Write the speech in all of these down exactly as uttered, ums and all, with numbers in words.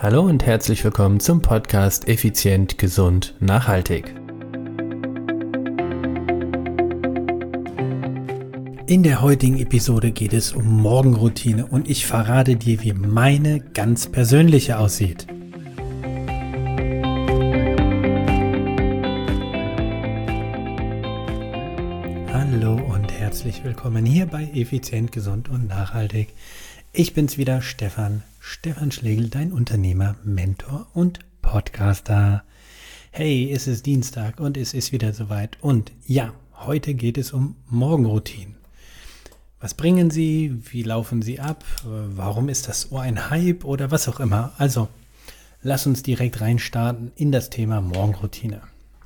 Hallo und herzlich willkommen zum Podcast Effizient, Gesund, Nachhaltig. In der heutigen Episode geht es um Morgenroutine und ich verrate dir, wie meine ganz persönliche aussieht. Hallo und herzlich willkommen hier bei Effizient, Gesund und Nachhaltig. Ich bin's wieder, Stefan, Stefan Schlegel, dein Unternehmer, Mentor und Podcaster. Hey, es ist Dienstag und es ist wieder soweit und ja, heute geht es um Morgenroutinen. Was bringen sie? Wie laufen sie ab? Warum ist das so ein Hype oder was auch immer? Also, lass uns direkt reinstarten in das Thema Morgenroutine.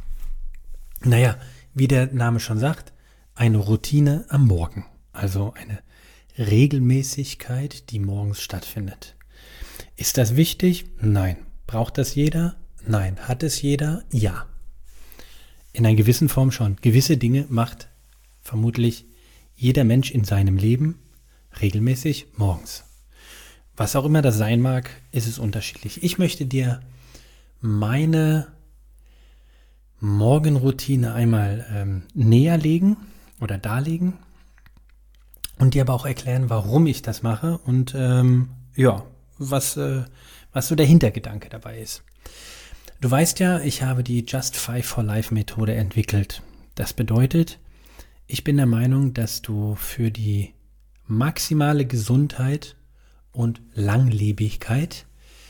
Naja, wie der Name schon sagt, eine Routine am Morgen. Also eine Regelmäßigkeit, die morgens stattfindet. Ist das wichtig? Nein. Braucht das jeder? Nein. Hat es jeder? Ja. In einer gewissen Form schon. Gewisse Dinge macht vermutlich jeder Mensch in seinem Leben regelmäßig morgens. Was auch immer das sein mag, ist es unterschiedlich. Ich möchte dir meine Morgenroutine einmal ähm, näher legen oder darlegen und dir aber auch erklären, warum ich das mache und ähm, ja, was, äh, was so der Hintergedanke dabei ist. Du weißt ja, ich habe die Just Five for Life Methode entwickelt. Das bedeutet, ich bin der Meinung, dass du für die maximale Gesundheit und Langlebigkeit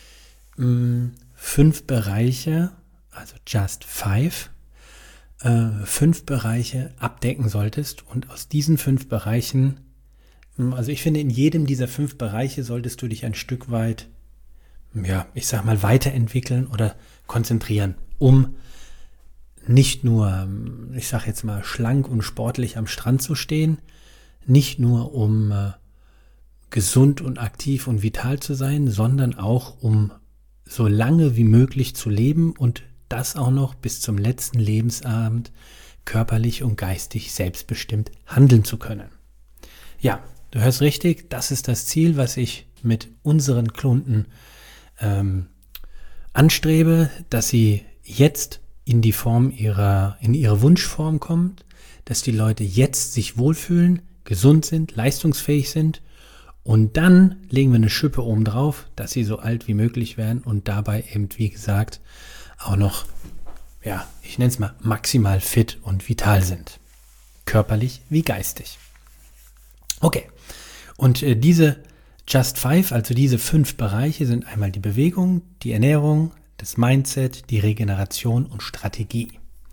mh, fünf Bereiche, also Just Five, äh, fünf Bereiche abdecken solltest. Und aus diesen fünf Bereichen, mh, also ich finde, in jedem dieser fünf Bereiche solltest du dich ein Stück weit, ja, ich sag mal, weiterentwickeln oder konzentrieren, um nicht nur, ich sage jetzt mal, schlank und sportlich am Strand zu stehen, nicht nur um äh, gesund und aktiv und vital zu sein, sondern auch um so lange wie möglich zu leben und das auch noch bis zum letzten Lebensabend körperlich und geistig selbstbestimmt handeln zu können. Ja, du hörst richtig, das ist das Ziel, was ich mit unseren Kunden ähm, anstrebe, dass sie jetzt in die Form ihrer, in ihre Wunschform kommt, dass die Leute jetzt sich wohlfühlen, gesund sind, leistungsfähig sind und dann legen wir eine Schippe oben drauf, dass sie so alt wie möglich werden und dabei eben, wie gesagt, auch noch, ja, ich nenne es mal maximal fit und vital sind. Körperlich wie geistig. Okay, und äh, diese Just Five, also diese fünf Bereiche sind einmal die Bewegung, die Ernährung, das Mindset, die Regeneration und Strategie.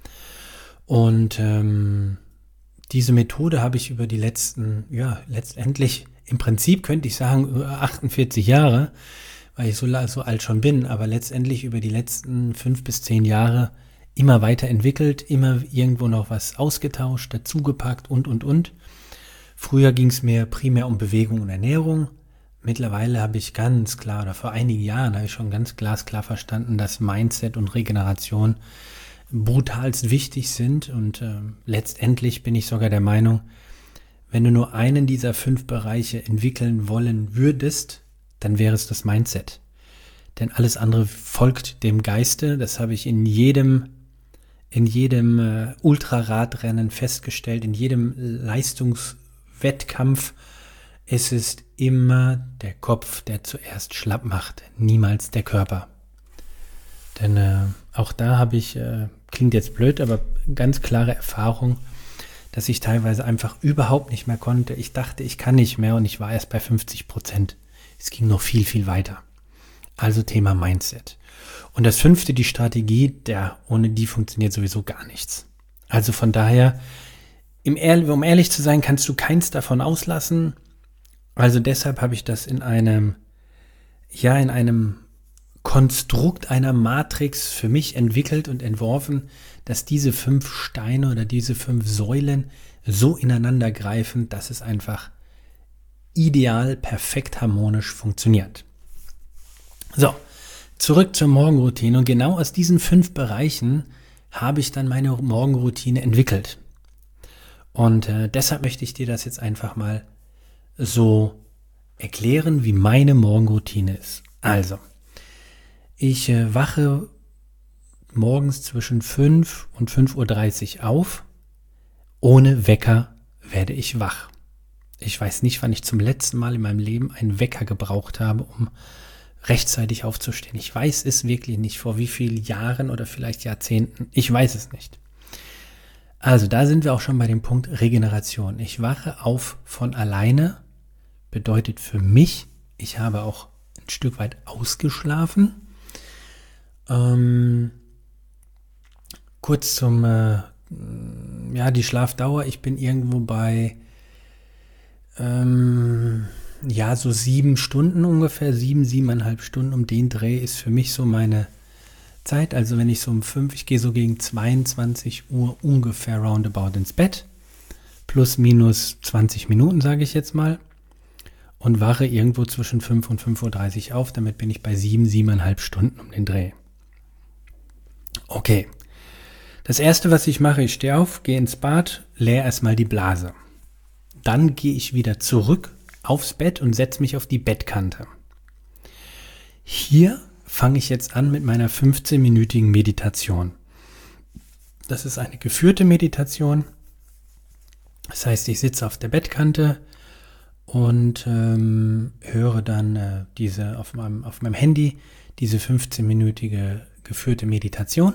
Und ähm, diese Methode habe ich über die letzten, ja, letztendlich, im Prinzip könnte ich sagen, über achtundvierzig Jahre, weil ich so, so alt schon bin, aber letztendlich über die letzten fünf bis zehn Jahre immer weiterentwickelt, immer irgendwo noch was ausgetauscht, dazugepackt und, und, und. Früher ging es mir primär um Bewegung und Ernährung. Mittlerweile habe ich ganz klar, oder vor einigen Jahren habe ich schon ganz glasklar verstanden, dass Mindset und Regeneration brutalst wichtig sind und äh, letztendlich bin ich sogar der Meinung, wenn du nur einen dieser fünf Bereiche entwickeln wollen würdest, dann wäre es das Mindset. Denn alles andere folgt dem Geiste, das habe ich in jedem, in jedem äh, Ultraradrennen festgestellt, in jedem Leistungswettkampf. Es ist immer der Kopf, der zuerst schlapp macht, niemals der Körper. Denn äh, auch da habe ich, äh, klingt jetzt blöd, aber ganz klare Erfahrung, dass ich teilweise einfach überhaupt nicht mehr konnte. Ich dachte, ich kann nicht mehr und ich war erst bei fünfzig Prozent. Es ging noch viel, viel weiter. Also Thema Mindset. Und das fünfte, die Strategie, der, ohne die funktioniert sowieso gar nichts. Also von daher, im Ehr- um ehrlich zu sein, kannst du keins davon auslassen. Also deshalb habe ich das in einem, ja, in einem Konstrukt einer Matrix für mich entwickelt und entworfen, dass diese fünf Steine oder diese fünf Säulen so ineinander greifen, dass es einfach ideal, perfekt harmonisch funktioniert. So, zurück zur Morgenroutine und genau aus diesen fünf Bereichen habe ich dann meine Morgenroutine entwickelt. Und äh, deshalb möchte ich dir das jetzt einfach mal so erklären, wie meine Morgenroutine ist. Also, Ich äh, wache morgens zwischen fünf und fünf Uhr dreißig auf. Ohne Wecker werde ich wach. Ich weiß nicht, wann ich zum letzten Mal in meinem Leben einen Wecker gebraucht habe, um rechtzeitig aufzustehen. Ich weiß es wirklich nicht, vor wie vielen Jahren oder vielleicht Jahrzehnten. Ich weiß es nicht. Also da sind wir auch schon bei dem Punkt Regeneration. Ich wache auf von alleine, bedeutet für mich, ich habe auch ein Stück weit ausgeschlafen. Ähm, kurz zum, äh, ja, die Schlafdauer. Ich bin irgendwo bei, ähm, ja, so sieben Stunden ungefähr, sieben, siebeneinhalb Stunden. Um den Dreh ist für mich so meine Zeit. Also wenn ich so um fünf, ich gehe so gegen zweiundzwanzig Uhr ungefähr roundabout ins Bett. Plus, minus zwanzig Minuten, sage ich jetzt mal. Und wache irgendwo zwischen fünf und fünf Uhr dreißig auf. Damit bin ich bei sieben, siebeneinhalb Stunden um den Dreh. Okay. Das erste, was ich mache, ich stehe auf, gehe ins Bad, leere erstmal die Blase. Dann gehe ich wieder zurück aufs Bett und setze mich auf die Bettkante. Hier fange ich jetzt an mit meiner fünfzehnminütigen Meditation. Das ist eine geführte Meditation. Das heißt, ich sitze auf der Bettkante und ähm, höre dann äh, diese auf meinem, auf meinem Handy diese fünfzehnminütige geführte Meditation.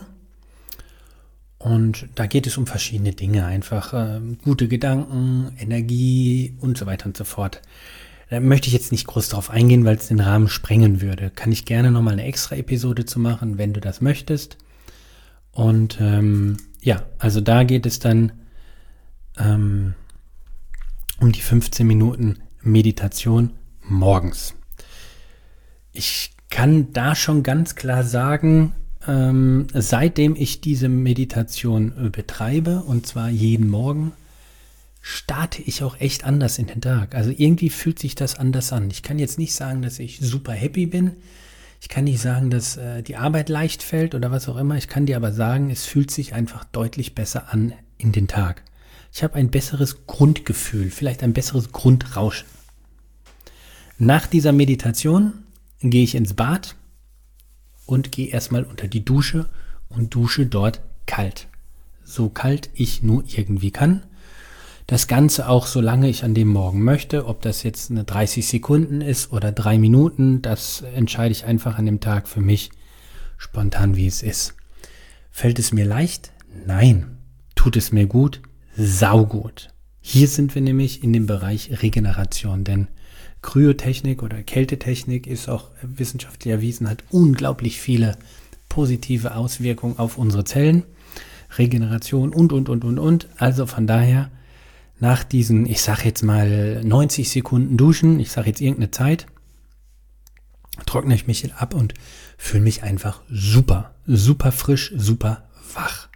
Und da geht es um verschiedene Dinge, einfach äh, gute Gedanken, Energie und so weiter und so fort. Da möchte ich jetzt nicht groß drauf eingehen, weil es den Rahmen sprengen würde. Kann ich gerne nochmal eine extra Episode zu machen, wenn du das möchtest. Und ähm, ja, also da geht es dann ähm, um die fünfzehn Minuten Meditation morgens. Ich kann da schon ganz klar sagen, ähm, seitdem ich diese Meditation äh, betreibe, und zwar jeden Morgen, starte ich auch echt anders in den Tag. Also irgendwie fühlt sich das anders an. Ich kann jetzt nicht sagen, dass ich super happy bin. Ich kann nicht sagen, dass äh, die Arbeit leicht fällt oder was auch immer. Ich kann dir aber sagen, es fühlt sich einfach deutlich besser an in den Tag. Ich habe ein besseres Grundgefühl, vielleicht ein besseres Grundrauschen. Nach dieser Meditation gehe ich ins Bad und gehe erstmal unter die Dusche und dusche dort kalt. So kalt ich nur irgendwie kann. Das Ganze auch, solange ich an dem Morgen möchte. Ob das jetzt eine dreißig Sekunden ist oder drei Minuten, das entscheide ich einfach an dem Tag für mich spontan, wie es ist. Fällt es mir leicht? Nein. Tut es mir gut? Saugut. Hier sind wir nämlich in dem Bereich Regeneration, denn Kryotechnik oder Kältetechnik ist auch wissenschaftlich erwiesen, hat unglaublich viele positive Auswirkungen auf unsere Zellen, Regeneration und, und, und, und, und. Also von daher, nach diesen, ich sage jetzt mal neunzig Sekunden Duschen, ich sage jetzt irgendeine Zeit, trockne ich mich ab und fühle mich einfach super, super frisch, super wach.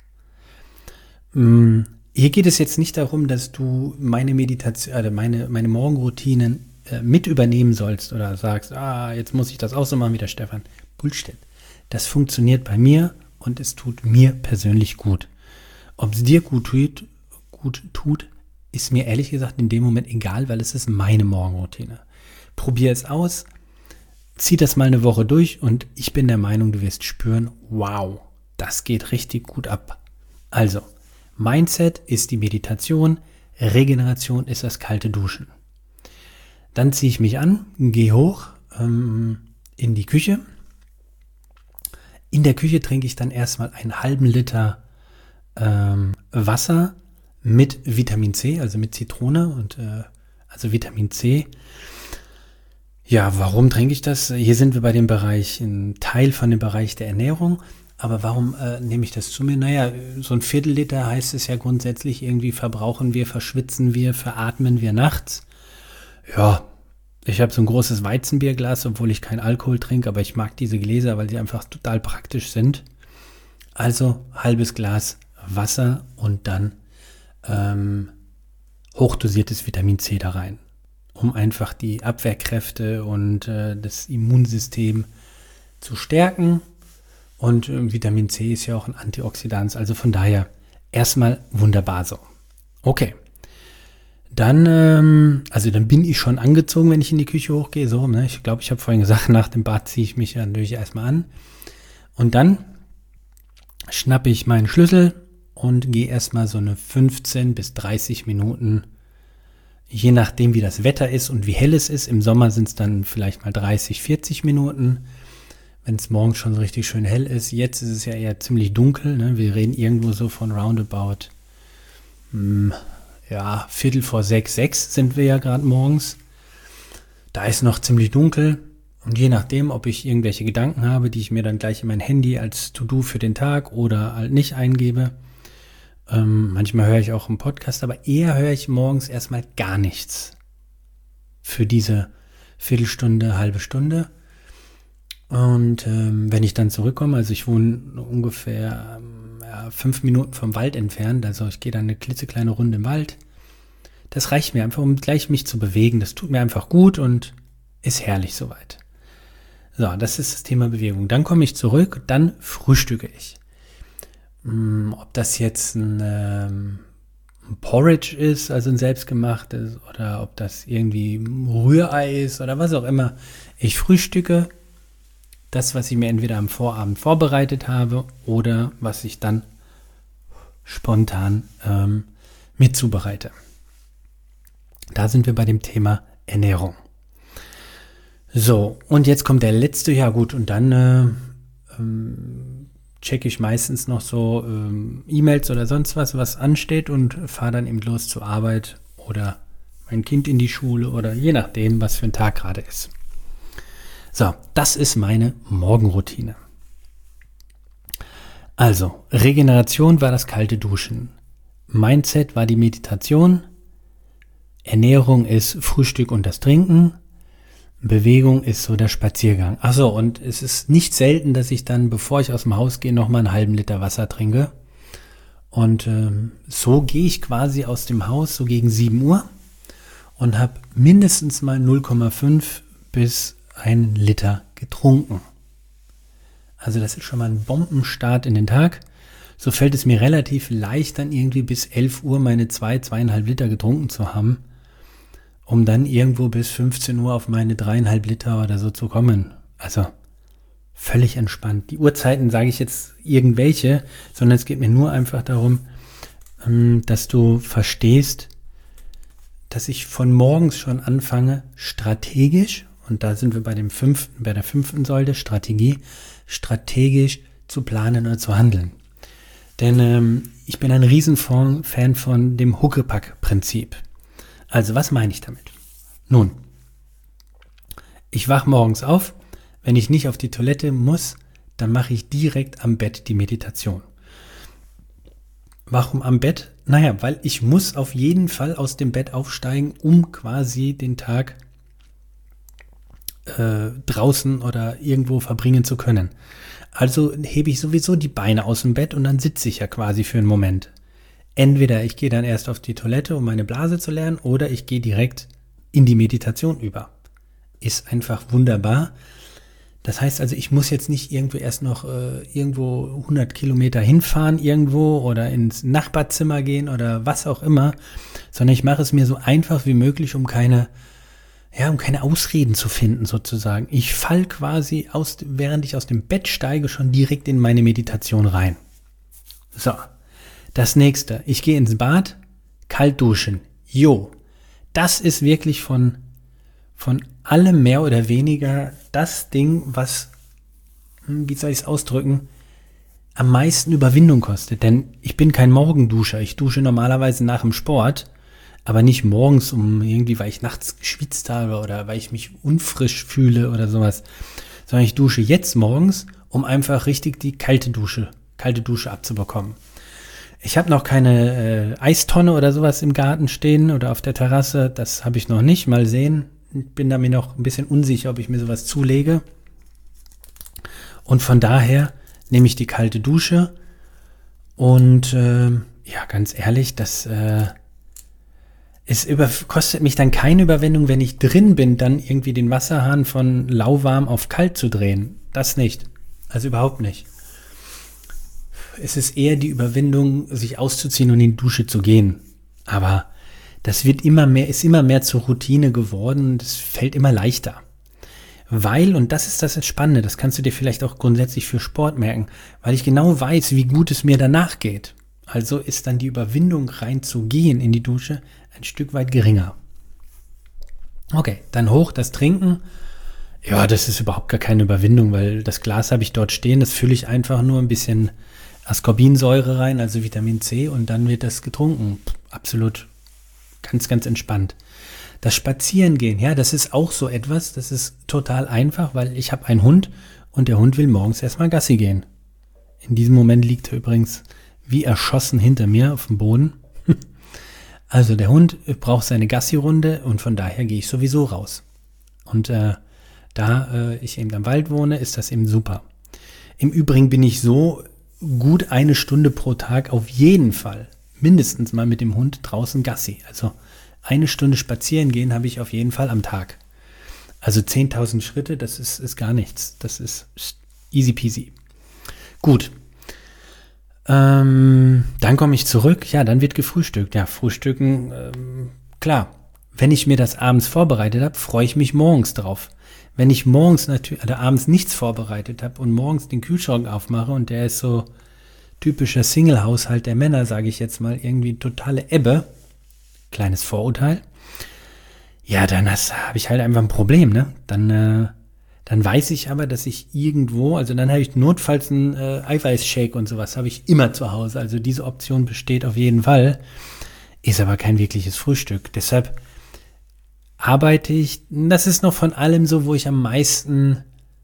Hier geht es jetzt nicht darum, dass du meine Meditation, also meine, meine Morgenroutinen äh, mit übernehmen sollst oder sagst, ah, jetzt muss ich das auch so machen wie der Stefan. Bullshit. Das funktioniert bei mir und es tut mir persönlich gut. Ob es dir gut tut, gut tut, ist mir ehrlich gesagt in dem Moment egal, weil es ist meine Morgenroutine. Probier es aus, zieh das mal eine Woche durch und ich bin der Meinung, du wirst spüren, wow, das geht richtig gut ab. Also, Mindset ist die Meditation, Regeneration ist das kalte Duschen. Dann ziehe ich mich an, gehe hoch ähm, in die Küche. In der Küche trinke ich dann erstmal einen halben Liter ähm, Wasser mit Vitamin C, also mit Zitrone und äh, also Vitamin C. Ja, warum trinke ich das? Hier sind wir bei dem Bereich, ein Teil von dem Bereich der Ernährung. Aber warum äh, nehme ich das zu mir? Naja, so ein Viertel Liter heißt es ja grundsätzlich, irgendwie verbrauchen wir, verschwitzen wir, veratmen wir nachts. Ja, ich habe so ein großes Weizenbierglas, obwohl ich keinen Alkohol trinke, aber ich mag diese Gläser, weil sie einfach total praktisch sind. Also halbes Glas Wasser und dann ähm, hochdosiertes Vitamin C da rein, um einfach die Abwehrkräfte und äh, das Immunsystem zu stärken. Und äh, Vitamin C ist ja auch ein Antioxidant, also von daher erstmal wunderbar so. Okay, Dann, ähm, also dann bin ich schon angezogen, wenn ich in die Küche hochgehe. So, ne? Ich glaube, ich habe vorhin gesagt, nach dem Bad ziehe ich mich ja natürlich erstmal an. Und dann schnappe ich meinen Schlüssel und gehe erstmal so eine fünfzehn bis dreißig Minuten, je nachdem wie das Wetter ist und wie hell es ist. Im Sommer sind es dann vielleicht mal dreißig, vierzig Minuten, wenn es morgens schon so richtig schön hell ist. Jetzt ist es ja eher ziemlich dunkel. Ne? Wir reden irgendwo so von roundabout, mh, ja, Viertel vor sechs, sechs sind wir ja gerade morgens. Da ist noch ziemlich dunkel. Und je nachdem, ob ich irgendwelche Gedanken habe, die ich mir dann gleich in mein Handy als To-Do für den Tag oder halt nicht eingebe. Ähm, manchmal höre ich auch einen Podcast, aber eher höre ich morgens erstmal gar nichts für diese Viertelstunde, halbe Stunde. Und ähm, wenn ich dann zurückkomme, also ich wohne ungefähr ähm, ja, fünf Minuten vom Wald entfernt, also ich gehe dann eine klitzekleine Runde im Wald. Das reicht mir einfach, um gleich mich zu bewegen. Das tut mir einfach gut und ist herrlich soweit. So, das ist das Thema Bewegung. Dann komme ich zurück, dann frühstücke ich. Hm, ob das jetzt ein, ähm, ein Porridge ist, also ein selbstgemachtes, oder ob das irgendwie ein Rührei ist oder was auch immer. Ich frühstücke das, was ich mir entweder am Vorabend vorbereitet habe oder was ich dann spontan ähm, mit zubereite. Da sind wir bei dem Thema Ernährung. So, und jetzt kommt der letzte, ja gut, und dann äh, ähm, checke ich meistens noch so ähm, E-Mails oder sonst was, was ansteht und fahre dann eben los zur Arbeit oder mein Kind in die Schule oder je nachdem, was für ein Tag gerade ist. So, das ist meine Morgenroutine. Also, Regeneration war das kalte Duschen. Mindset war die Meditation. Ernährung ist Frühstück und das Trinken. Bewegung ist so der Spaziergang. Achso, und es ist nicht selten, dass ich dann, bevor ich aus dem Haus gehe, nochmal einen halben Liter Wasser trinke. Und ähm, so gehe ich quasi aus dem Haus, so gegen sieben Uhr und habe mindestens mal null Komma fünf bis ein Liter getrunken. Also das ist schon mal ein Bombenstart in den Tag. So fällt es mir relativ leicht, dann irgendwie bis elf Uhr meine zwei, zweieinhalb Liter getrunken zu haben, um dann irgendwo bis fünfzehn Uhr auf meine dreieinhalb Liter oder so zu kommen. Also völlig entspannt. Die Uhrzeiten sage ich jetzt irgendwelche, sondern es geht mir nur einfach darum, dass du verstehst, dass ich von morgens schon anfange, strategisch, und da sind wir bei dem fünften, bei der fünften Säule, Strategie, strategisch zu planen oder zu handeln. Denn ähm, ich bin ein Riesenfan von dem Huckepack-Prinzip. Also, was meine ich damit? Nun, ich wache morgens auf, wenn ich nicht auf die Toilette muss, dann mache ich direkt am Bett die Meditation. Warum am Bett? Naja, weil ich muss auf jeden Fall aus dem Bett aufsteigen, um quasi den Tag äh, draußen oder irgendwo verbringen zu können. Also hebe ich sowieso die Beine aus dem Bett und dann sitze ich ja quasi für einen Moment. Entweder ich gehe dann erst auf die Toilette, um meine Blase zu lernen, oder ich gehe direkt in die Meditation über. Ist einfach wunderbar. Das heißt also, ich muss jetzt nicht irgendwo erst noch äh, irgendwo hundert Kilometer hinfahren irgendwo oder ins Nachbarzimmer gehen oder was auch immer, sondern ich mache es mir so einfach wie möglich, um keine, ja, um keine Ausreden zu finden sozusagen. Ich falle quasi, aus, während ich aus dem Bett steige, schon direkt in meine Meditation rein. So, das nächste. Ich gehe ins Bad, kalt duschen. Jo, das ist wirklich von, von allem mehr oder weniger das Ding, was, wie soll ich es ausdrücken, am meisten Überwindung kostet. Denn ich bin kein Morgenduscher. Ich dusche normalerweise nach dem Sport, aber nicht morgens, um irgendwie, weil ich nachts geschwitzt habe oder weil ich mich unfrisch fühle oder sowas. Sondern ich dusche jetzt morgens, um einfach richtig die kalte Dusche, kalte Dusche abzubekommen. Ich habe noch keine äh, Eistonne oder sowas im Garten stehen oder auf der Terrasse. Das habe ich noch nicht. Mal sehen. Bin da mir noch ein bisschen unsicher, ob ich mir sowas zulege. Und von daher nehme ich die kalte Dusche. Und äh, ja, ganz ehrlich, das äh, es über, kostet mich dann keine Überwindung, wenn ich drin bin, dann irgendwie den Wasserhahn von lauwarm auf kalt zu drehen. Das nicht. Also überhaupt nicht. Es ist eher die Überwindung, sich auszuziehen und in die Dusche zu gehen. Aber das wird immer mehr, ist immer mehr zur Routine geworden und es fällt immer leichter. Weil, und das ist das Spannende, das kannst du dir vielleicht auch grundsätzlich für Sport merken, weil ich genau weiß, wie gut es mir danach geht. Also ist dann die Überwindung reinzugehen in die Dusche ein Stück weit geringer. Okay, dann hoch das Trinken. Ja, das ist überhaupt gar keine Überwindung, weil das Glas habe ich dort stehen, das fülle ich einfach nur ein bisschen Ascorbinsäure rein, also Vitamin C, und dann wird das getrunken. Absolut ganz, ganz entspannt. Das Spazierengehen, ja, das ist auch so etwas, das ist total einfach, weil ich habe einen Hund und der Hund will morgens erstmal Gassi gehen. In diesem Moment liegt er übrigens wie erschossen hinter mir auf dem Boden. Also der Hund braucht seine Gassi-Runde und von daher gehe ich sowieso raus. Und äh, da äh, ich eben am Wald wohne, ist das eben super. Im Übrigen bin ich so gut eine Stunde pro Tag auf jeden Fall mindestens mal mit dem Hund draußen Gassi. Also eine Stunde spazieren gehen habe ich auf jeden Fall am Tag. Also zehntausend Schritte, das ist, ist gar nichts. Das ist easy peasy. Gut. Ähm, dann komme ich zurück. Ja, dann wird gefrühstückt. Ja, Frühstücken, ähm, klar. Wenn ich mir das abends vorbereitet habe, freue ich mich morgens drauf. Wenn ich morgens natürlich, oder abends nichts vorbereitet habe und morgens den Kühlschrank aufmache und der ist so typischer Single-Haushalt der Männer, sage ich jetzt mal, irgendwie totale Ebbe, kleines Vorurteil, ja, dann habe ich halt einfach ein Problem, ne? Dann, äh, dann weiß ich aber, dass ich irgendwo, also dann habe ich notfalls einen äh, Eiweißshake und sowas, habe ich immer zu Hause. Also diese Option besteht auf jeden Fall, ist aber kein wirkliches Frühstück. Deshalb arbeite ich, das ist noch von allem so, wo ich am meisten,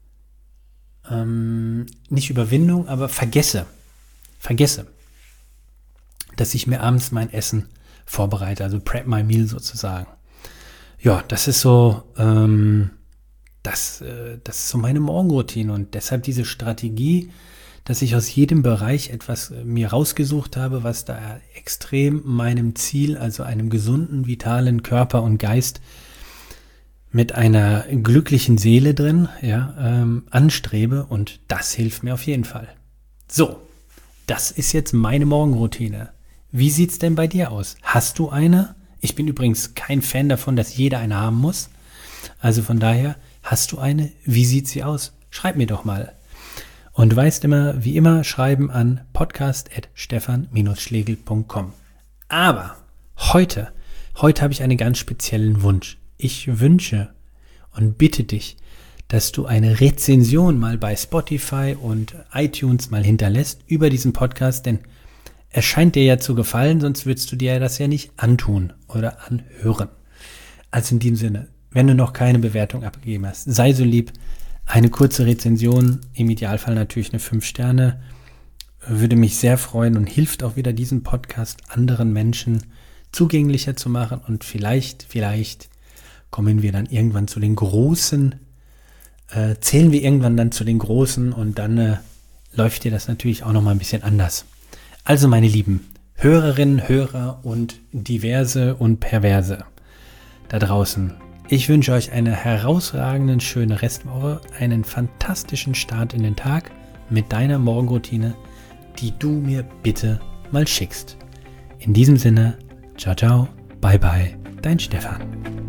ähm, nicht Überwindung, aber vergesse, vergesse, dass ich mir abends mein Essen vorbereite, also prep my meal sozusagen. Ja, das ist so, ähm, das, äh, das ist so meine Morgenroutine und deshalb diese Strategie, dass ich aus jedem Bereich etwas äh, mir rausgesucht habe, was da extrem meinem Ziel, also einem gesunden, vitalen Körper und Geist mit einer glücklichen Seele drin, ja, ähm, anstrebe und das hilft mir auf jeden Fall. So, das ist jetzt meine Morgenroutine. Wie sieht's denn bei dir aus? Hast du eine? Ich bin übrigens kein Fan davon, dass jeder eine haben muss. Also von daher, hast du eine? Wie sieht sie aus? Schreib mir doch mal. Und du weißt immer, wie immer, schreiben an podcast at stefan schlegel punkt com. Aber heute, heute habe ich einen ganz speziellen Wunsch. Ich wünsche und bitte dich, dass du eine Rezension mal bei Spotify und iTunes mal hinterlässt über diesen Podcast, denn es scheint dir ja zu gefallen, sonst würdest du dir das ja nicht antun oder anhören. Also in diesem Sinne, wenn du noch keine Bewertung abgegeben hast, sei so lieb, eine kurze Rezension, im Idealfall natürlich eine fünf Sterne, würde mich sehr freuen und hilft auch wieder, diesen Podcast anderen Menschen zugänglicher zu machen und vielleicht, vielleicht kommen wir dann irgendwann zu den Großen, äh, zählen wir irgendwann dann zu den Großen und dann äh, läuft dir das natürlich auch nochmal ein bisschen anders. Also meine lieben Hörerinnen, Hörer und diverse und Perverse da draußen, ich wünsche euch eine herausragende, schöne Restwoche, einen fantastischen Start in den Tag mit deiner Morgenroutine, die du mir bitte mal schickst. In diesem Sinne, ciao, ciao, bye, bye, dein Stefan.